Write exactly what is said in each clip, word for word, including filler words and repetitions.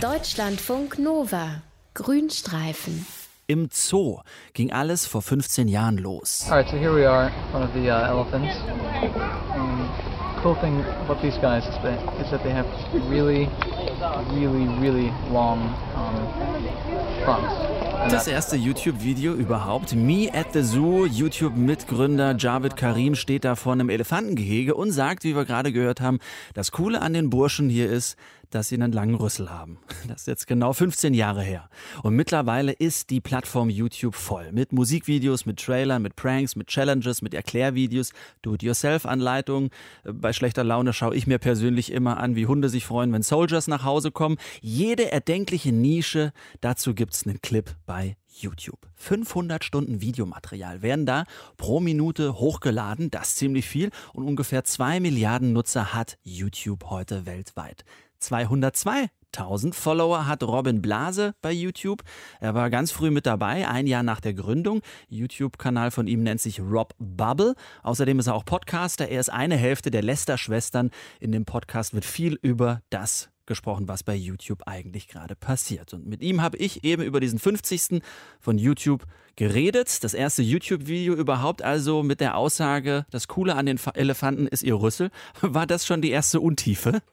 Deutschlandfunk Nova. Grünstreifen. Im Zoo ging alles vor fünfzehn Jahren los. Alright, so here we are in front of the uh, elephants. And the cool thing about these guys is that, is that they have really, really, really long um, fronts. Das erste YouTube-Video überhaupt. Me at the Zoo. YouTube-Mitgründer Javed Karim steht da vor einem Elefantengehege und sagt, wie wir gerade gehört haben, das Coole an den Burschen hier ist, dass sie einen langen Rüssel haben. Das ist jetzt genau fünfzehn Jahre her. Und mittlerweile ist die Plattform YouTube voll. Mit Musikvideos, mit Trailern, mit Pranks, mit Challenges, mit Erklärvideos, Do-it-yourself-Anleitungen. Bei schlechter Laune schaue ich mir persönlich immer an, wie Hunde sich freuen, wenn Soldiers nach Hause kommen. Jede erdenkliche Nische, dazu gibt's einen Clip bei YouTube. fünfhundert Stunden Videomaterial werden da pro Minute hochgeladen. Das ist ziemlich viel. Und ungefähr zwei Milliarden Nutzer hat YouTube heute weltweit. zweihundertzweitausend Follower hat Robin Blase bei YouTube. Er war ganz früh mit dabei, ein Jahr nach der Gründung. YouTube-Kanal von ihm nennt sich Rob Bubble. Außerdem ist er auch Podcaster. Er ist eine Hälfte der Lester-Schwestern. In dem Podcast wird viel über das gesprochen, was bei YouTube eigentlich gerade passiert. Und mit ihm habe ich eben über diesen fünfzigsten von YouTube geredet. Das erste YouTube-Video überhaupt, also mit der Aussage, das Coole an den Elefanten ist ihr Rüssel. War das schon die erste Untiefe?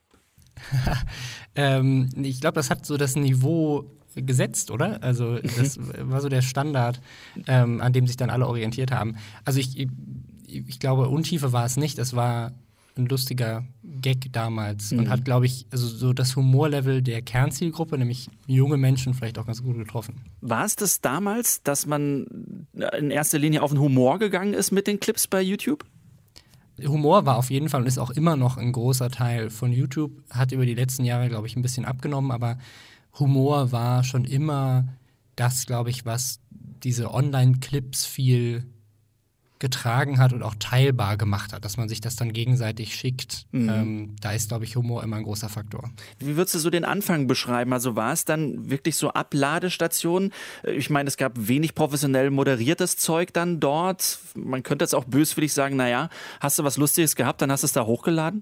ähm, ich glaube, das hat so das Niveau gesetzt, oder? Also das war so der Standard, ähm, an dem sich dann alle orientiert haben. Also ich, ich, ich glaube, Untiefe war es nicht. Es war ein lustiger Gag damals mhm. und hat, glaube ich, also so das Humorlevel der Kernzielgruppe, nämlich junge Menschen, vielleicht auch ganz gut getroffen. War es das damals, dass man in erster Linie auf den Humor gegangen ist mit den Clips bei YouTube? Humor war auf jeden Fall und ist auch immer noch ein großer Teil von YouTube, hat über die letzten Jahre, glaube ich, ein bisschen abgenommen, aber Humor war schon immer das, glaube ich, was diese Online-Clips viel getragen hat und auch teilbar gemacht hat, dass man sich das dann gegenseitig schickt. Mhm. Ähm, da ist, glaube ich, Humor immer ein großer Faktor. Wie würdest du so den Anfang beschreiben? Also war es dann wirklich so Abladestationen? Ich meine, es gab wenig professionell moderiertes Zeug dann dort. Man könnte jetzt auch böswillig sagen, naja, hast du was Lustiges gehabt, dann hast du es da hochgeladen?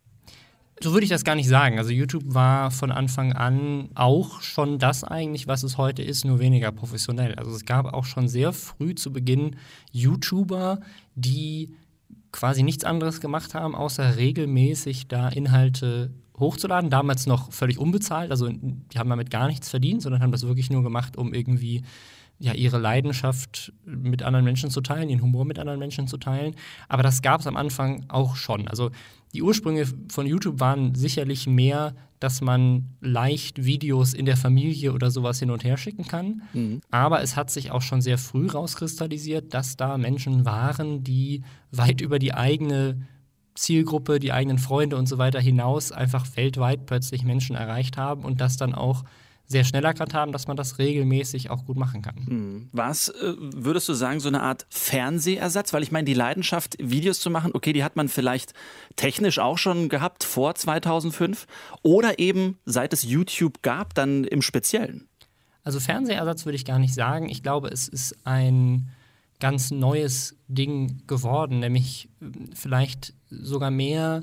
So würde ich das gar nicht sagen. Also YouTube war von Anfang an auch schon das eigentlich, was es heute ist, nur weniger professionell. Also es gab auch schon sehr früh zu Beginn YouTuber, die quasi nichts anderes gemacht haben, außer regelmäßig da Inhalte hochzuladen. Damals noch völlig unbezahlt. Also die haben damit gar nichts verdient, sondern haben das wirklich nur gemacht, um irgendwie ja, ihre Leidenschaft mit anderen Menschen zu teilen, ihren Humor mit anderen Menschen zu teilen. Aber das gab es am Anfang auch schon. Also die Ursprünge von YouTube waren sicherlich mehr, dass man leicht Videos in der Familie oder sowas hin und her schicken kann. Mhm. Aber es hat sich auch schon sehr früh rauskristallisiert, dass da Menschen waren, die weit über die eigene Zielgruppe, die eigenen Freunde und so weiter hinaus einfach weltweit plötzlich Menschen erreicht haben und das dann auch sehr schnell erkannt haben, dass man das regelmäßig auch gut machen kann. Hm. Was, äh, würdest du sagen, so eine Art Fernsehersatz? Weil ich meine, die Leidenschaft, Videos zu machen, okay, die hat man vielleicht technisch auch schon gehabt vor zweitausendfünf oder eben seit es YouTube gab, dann im Speziellen? Also Fernsehersatz würde ich gar nicht sagen. Ich glaube, es ist ein ganz neues Ding geworden, nämlich vielleicht sogar mehr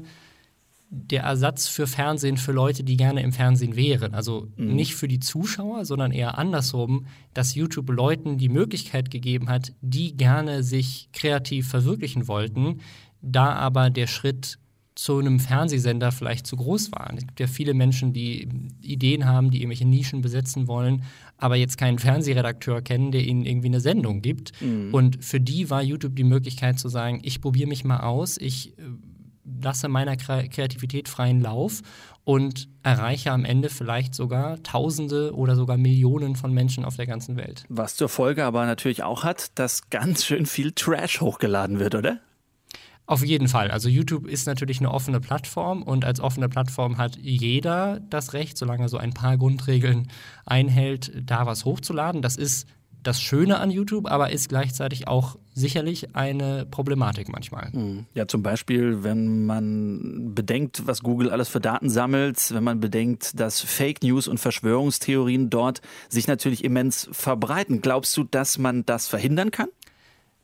der Ersatz für Fernsehen für Leute, die gerne im Fernsehen wären. Also mhm. nicht für die Zuschauer, sondern eher andersrum, dass YouTube Leuten die Möglichkeit gegeben hat, die gerne sich kreativ verwirklichen wollten, da aber der Schritt zu einem Fernsehsender vielleicht zu groß war. Es gibt ja viele Menschen, die Ideen haben, die irgendwelche Nischen besetzen wollen, aber jetzt keinen Fernsehredakteur kennen, der ihnen irgendwie eine Sendung gibt. Mhm. Und für die war YouTube die Möglichkeit zu sagen, ich probiere mich mal aus, ich lasse meiner Kreativität freien Lauf und erreiche am Ende vielleicht sogar Tausende oder sogar Millionen von Menschen auf der ganzen Welt. Was zur Folge aber natürlich auch hat, dass ganz schön viel Trash hochgeladen wird, oder? Auf jeden Fall. Also YouTube ist natürlich eine offene Plattform und als offene Plattform hat jeder das Recht, solange er so ein paar Grundregeln einhält, da was hochzuladen. Das ist das Schöne an YouTube, aber ist gleichzeitig auch sicherlich eine Problematik manchmal. Ja, zum Beispiel, wenn man bedenkt, was Google alles für Daten sammelt, wenn man bedenkt, dass Fake News und Verschwörungstheorien dort sich natürlich immens verbreiten. Glaubst du, dass man das verhindern kann?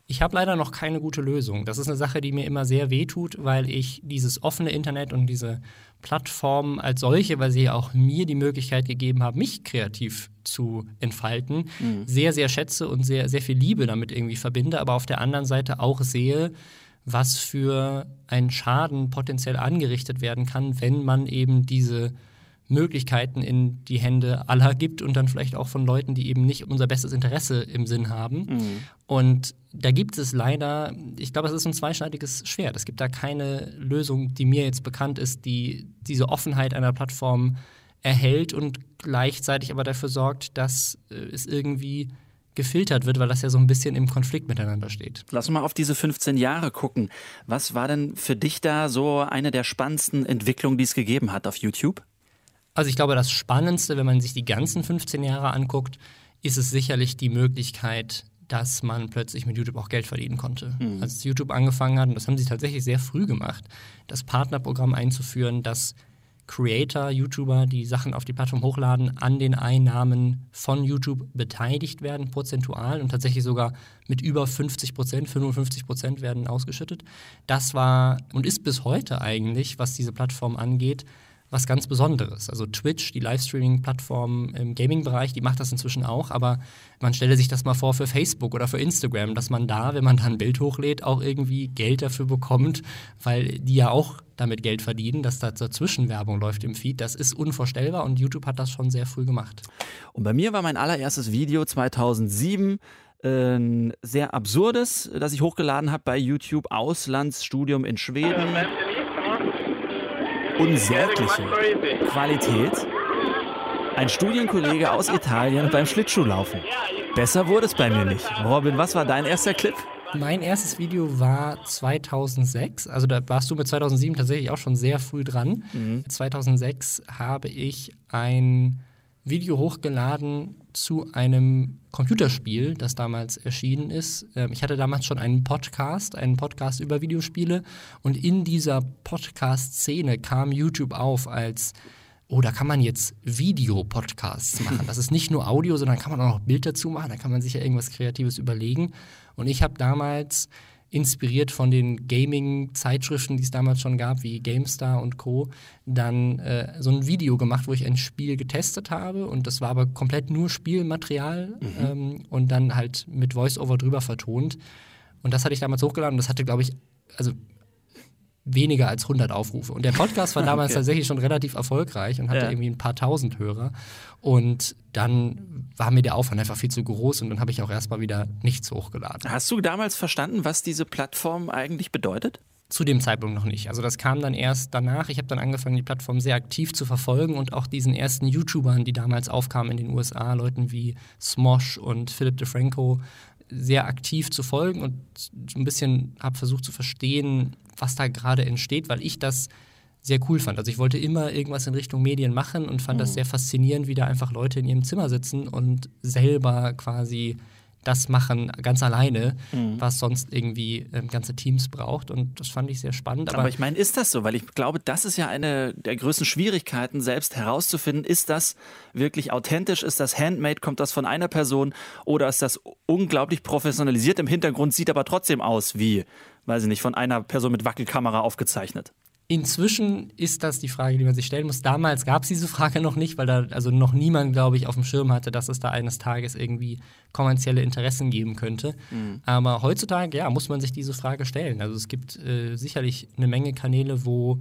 Ich habe leider noch keine gute Lösung. Das ist eine Sache, die mir immer sehr wehtut, weil ich dieses offene Internet und diese Plattformen als solche, weil sie ja auch mir die Möglichkeit gegeben haben, mich kreativ zu entfalten, mhm. sehr, sehr schätze und sehr, sehr viel Liebe damit irgendwie verbinde, aber auf der anderen Seite auch sehe, was für ein Schaden potenziell angerichtet werden kann, wenn man eben diese Möglichkeiten in die Hände aller gibt und dann vielleicht auch von Leuten, die eben nicht unser bestes Interesse im Sinn haben. Mhm. Und da gibt es leider, ich glaube, es ist ein zweischneidiges Schwert. Es gibt da keine Lösung, die mir jetzt bekannt ist, die diese Offenheit einer Plattform erhält und gleichzeitig aber dafür sorgt, dass äh, es irgendwie gefiltert wird, weil das ja so ein bisschen im Konflikt miteinander steht. Lass uns mal auf diese fünfzehn Jahre gucken. Was war denn für dich da so eine der spannendsten Entwicklungen, die es gegeben hat auf YouTube? Also ich glaube, das Spannendste, wenn man sich die ganzen fünfzehn Jahre anguckt, ist es sicherlich die Möglichkeit, dass man plötzlich mit YouTube auch Geld verdienen konnte. Mhm. Als YouTube angefangen hat, und das haben sie tatsächlich sehr früh gemacht, das Partnerprogramm einzuführen, dass Creator, YouTuber, die Sachen auf die Plattform hochladen, an den Einnahmen von YouTube beteiligt werden, prozentual und tatsächlich sogar mit über fünfzig Prozent, fünfundfünfzig Prozent werden ausgeschüttet. Das war und ist bis heute eigentlich, was diese Plattform angeht, was ganz Besonderes. Also Twitch, die Livestreaming-Plattform im Gaming-Bereich, die macht das inzwischen auch, aber man stelle sich das mal vor für Facebook oder für Instagram, dass man da, wenn man da ein Bild hochlädt, auch irgendwie Geld dafür bekommt, weil die ja auch damit Geld verdienen, dass da dazwischen Werbung läuft im Feed. Das ist unvorstellbar und YouTube hat das schon sehr früh gemacht. Und bei mir war mein allererstes Video zweitausendsieben ein sehr absurdes, das ich hochgeladen habe bei YouTube, Auslandsstudium in Schweden. Unsägliche Qualität. Ein Studienkollege aus Italien beim Schlittschuhlaufen. Besser wurde es bei mir nicht. Robin, was war dein erster Clip? Mein erstes Video war zweitausendsechs, also da warst du mit zweitausendsieben tatsächlich auch schon sehr früh dran. Mhm. zweitausendsechs habe ich ein Video hochgeladen zu einem Computerspiel, das damals erschienen ist. Ich hatte damals schon einen Podcast, einen Podcast über Videospiele und in dieser Podcast-Szene kam YouTube auf als, oh, da kann man jetzt Video-Podcasts machen. Das ist nicht nur Audio, sondern kann man auch noch Bild dazu machen, da kann man sich ja irgendwas Kreatives überlegen. Und ich habe damals, inspiriert von den Gaming-Zeitschriften, die es damals schon gab, wie GameStar und Co., dann äh, so ein Video gemacht, wo ich ein Spiel getestet habe und das war aber komplett nur Spielmaterial mhm. ähm, und dann halt mit Voice-Over drüber vertont. Und das hatte ich damals hochgeladen und das hatte, glaube ich, also weniger als hundert Aufrufe. Und der Podcast war damals okay. tatsächlich schon relativ erfolgreich und hatte ja. irgendwie ein paar tausend Hörer. Und dann war mir der Aufwand einfach viel zu groß und dann habe ich auch erstmal wieder nichts hochgeladen. Hast du damals verstanden, was diese Plattform eigentlich bedeutet? Zu dem Zeitpunkt noch nicht. Also das kam dann erst danach. Ich habe dann angefangen, die Plattform sehr aktiv zu verfolgen und auch diesen ersten YouTubern, die damals aufkamen in den U S A, Leuten wie Smosh und Philip DeFranco, sehr aktiv zu folgen und so ein bisschen habe versucht zu verstehen, was da gerade entsteht, weil ich das sehr cool fand. Also ich wollte immer irgendwas in Richtung Medien machen und fand mhm. das sehr faszinierend, wie da einfach Leute in ihrem Zimmer sitzen und selber quasi das machen, ganz alleine, mhm. was sonst irgendwie äh, ganze Teams braucht. Und das fand ich sehr spannend. Aber, aber ich meine, ist das so? Weil ich glaube, das ist ja eine der größten Schwierigkeiten, selbst herauszufinden, ist das wirklich authentisch, ist das handmade, kommt das von einer Person oder ist das unglaublich professionalisiert im Hintergrund, sieht aber trotzdem aus wie, weiß ich nicht, von einer Person mit Wackelkamera aufgezeichnet? Inzwischen ist das die Frage, die man sich stellen muss. Damals gab es diese Frage noch nicht, weil da also noch niemand, glaube ich, auf dem Schirm hatte, dass es da eines Tages irgendwie kommerzielle Interessen geben könnte. Mhm. Aber heutzutage, ja, muss man sich diese Frage stellen. Also es gibt äh, sicherlich eine Menge Kanäle, wo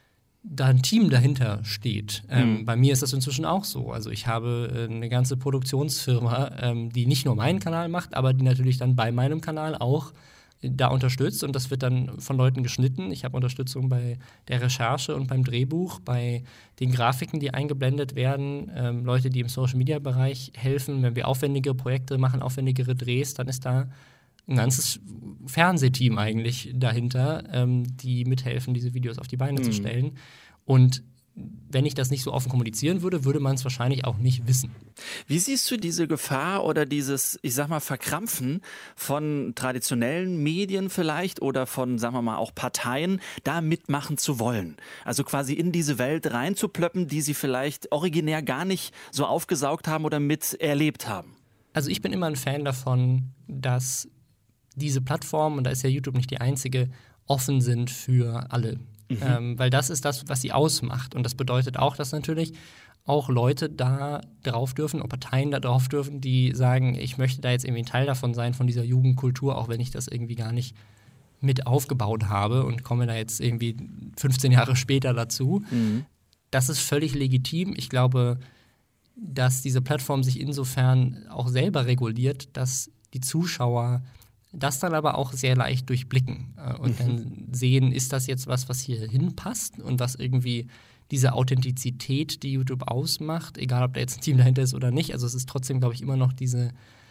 da ein Team dahinter steht. Mhm. Ähm, bei mir ist das inzwischen auch so. Also ich habe äh, eine ganze Produktionsfirma, ähm, die nicht nur meinen Kanal macht, aber die natürlich dann bei meinem Kanal auch da unterstützt und das wird dann von Leuten geschnitten. Ich habe Unterstützung bei der Recherche und beim Drehbuch, bei den Grafiken, die eingeblendet werden, ähm, Leute, die im Social-Media-Bereich helfen. Wenn wir aufwendige Projekte machen, aufwendigere Drehs, dann ist da ein ganzes Fernsehteam eigentlich dahinter, ähm, die mithelfen, diese Videos auf die Beine mhm. zu stellen. Und wenn ich das nicht so offen kommunizieren würde, würde man es wahrscheinlich auch nicht wissen. Wie siehst du diese Gefahr oder dieses, ich sag mal, Verkrampfen von traditionellen Medien vielleicht oder von, sagen wir mal, auch Parteien, da mitmachen zu wollen? Also quasi in diese Welt reinzuplöppen, die sie vielleicht originär gar nicht so aufgesaugt haben oder miterlebt haben? Also ich bin immer ein Fan davon, dass diese Plattformen, und da ist ja YouTube nicht die einzige, offen sind für alle. Mhm. Ähm, weil das ist das, was sie ausmacht. Und das bedeutet auch, dass natürlich auch Leute da drauf dürfen, auch Parteien da drauf dürfen, die sagen, ich möchte da jetzt irgendwie ein Teil davon sein, von dieser Jugendkultur, auch wenn ich das irgendwie gar nicht mit aufgebaut habe und komme da jetzt irgendwie fünfzehn Jahre später dazu. Mhm. Das ist völlig legitim. Ich glaube, dass diese Plattform sich insofern auch selber reguliert, dass die Zuschauer das dann aber auch sehr leicht durchblicken äh, und dann sehen, ist das jetzt was, was hier hinpasst und was irgendwie diese Authentizität, die YouTube ausmacht, egal ob da jetzt ein Team dahinter ist oder nicht. Also es ist trotzdem, glaube ich, immer noch diese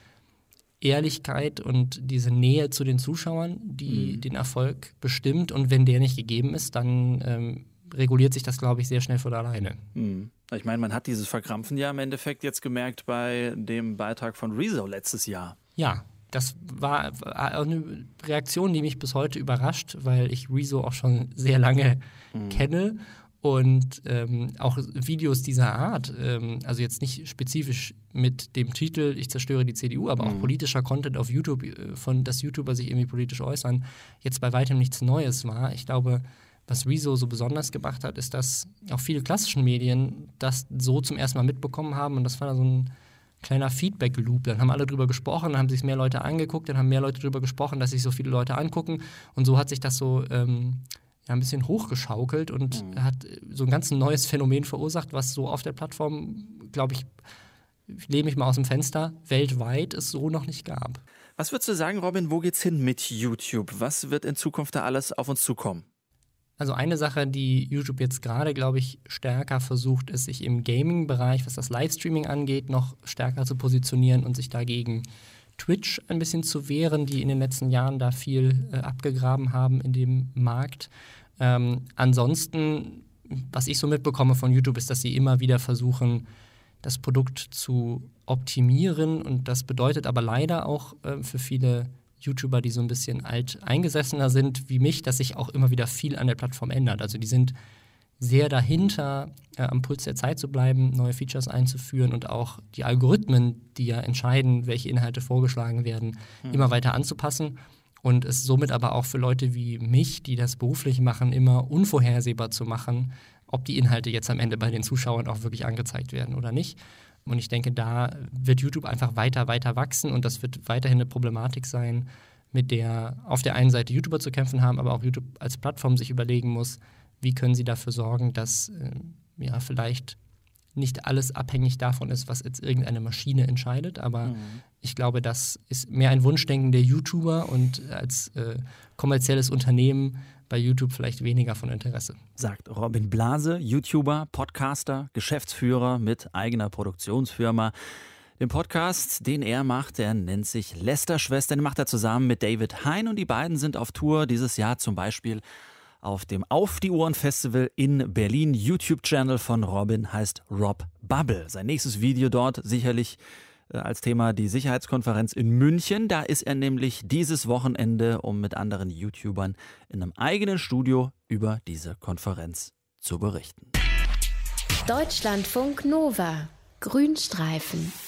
Ehrlichkeit und diese Nähe zu den Zuschauern, die mhm. den Erfolg bestimmt. Und wenn der nicht gegeben ist, dann ähm, reguliert sich das, glaube ich, sehr schnell von alleine. Mhm. Ich meine, man hat dieses Verkrampfen ja im Endeffekt jetzt gemerkt bei dem Beitrag von Rezo letztes Jahr. Ja, das war eine Reaktion, die mich bis heute überrascht, weil ich Rezo auch schon sehr lange mhm. kenne. Und ähm, auch Videos dieser Art, ähm, also jetzt nicht spezifisch mit dem Titel Ich zerstöre die C D U, aber mhm. auch politischer Content auf YouTube, von dass YouTuber sich irgendwie politisch äußern, jetzt bei weitem nichts Neues war. Ich glaube, was Rezo so besonders gemacht hat, ist, dass auch viele klassischen Medien das so zum ersten Mal mitbekommen haben. Und das war so ein kleiner Feedback-Loop. Dann haben alle drüber gesprochen, dann haben sich mehr Leute angeguckt, dann haben mehr Leute drüber gesprochen, dass sich so viele Leute angucken. Und so hat sich das so ähm, ja, ein bisschen hochgeschaukelt und mhm. hat so ein ganz neues Phänomen verursacht, was so auf der Plattform, glaube ich, ich lehne mich mal aus dem Fenster, weltweit es so noch nicht gab. Was würdest du sagen, Robin, wo geht's hin mit YouTube? Was wird in Zukunft da alles auf uns zukommen? Also eine Sache, die YouTube jetzt gerade, glaube ich, stärker versucht, ist, sich im Gaming-Bereich, was das Livestreaming angeht, noch stärker zu positionieren und sich dagegen Twitch ein bisschen zu wehren, die in den letzten Jahren da viel äh, abgegraben haben in dem Markt. Ähm, ansonsten, was ich so mitbekomme von YouTube, ist, dass sie immer wieder versuchen, das Produkt zu optimieren. Und das bedeutet aber leider auch äh, für viele YouTuber, die so ein bisschen alt eingesessener sind wie mich, dass sich auch immer wieder viel an der Plattform ändert. Also die sind sehr dahinter, äh, am Puls der Zeit zu bleiben, neue Features einzuführen und auch die Algorithmen, die ja entscheiden, welche Inhalte vorgeschlagen werden, mhm. immer weiter anzupassen. Und es somit aber auch für Leute wie mich, die das beruflich machen, immer unvorhersehbar zu machen, ob die Inhalte jetzt am Ende bei den Zuschauern auch wirklich angezeigt werden oder nicht. Und ich denke, da wird YouTube einfach weiter, weiter wachsen und das wird weiterhin eine Problematik sein, mit der auf der einen Seite YouTuber zu kämpfen haben, aber auch YouTube als Plattform sich überlegen muss, wie können sie dafür sorgen, dass äh, ja, vielleicht nicht alles abhängig davon ist, was jetzt irgendeine Maschine entscheidet. Aber mhm. ich glaube, das ist mehr ein Wunschdenken der YouTuber und als äh, kommerzielles Unternehmen bei YouTube vielleicht weniger von Interesse. Sagt Robin Blase, YouTuber, Podcaster, Geschäftsführer mit eigener Produktionsfirma. Den Podcast, den er macht, der nennt sich Lästerschwestern, den macht er zusammen mit David Hein und die beiden sind auf Tour dieses Jahr zum Beispiel auf dem Auf die Ohren Festival in Berlin. YouTube-Channel von Robin heißt Rob Bubble. Sein nächstes Video dort sicherlich äh, als Thema die Sicherheitskonferenz in München. Da ist er nämlich dieses Wochenende, um mit anderen YouTubern in einem eigenen Studio über diese Konferenz zu berichten. Deutschlandfunk Nova. Grünstreifen.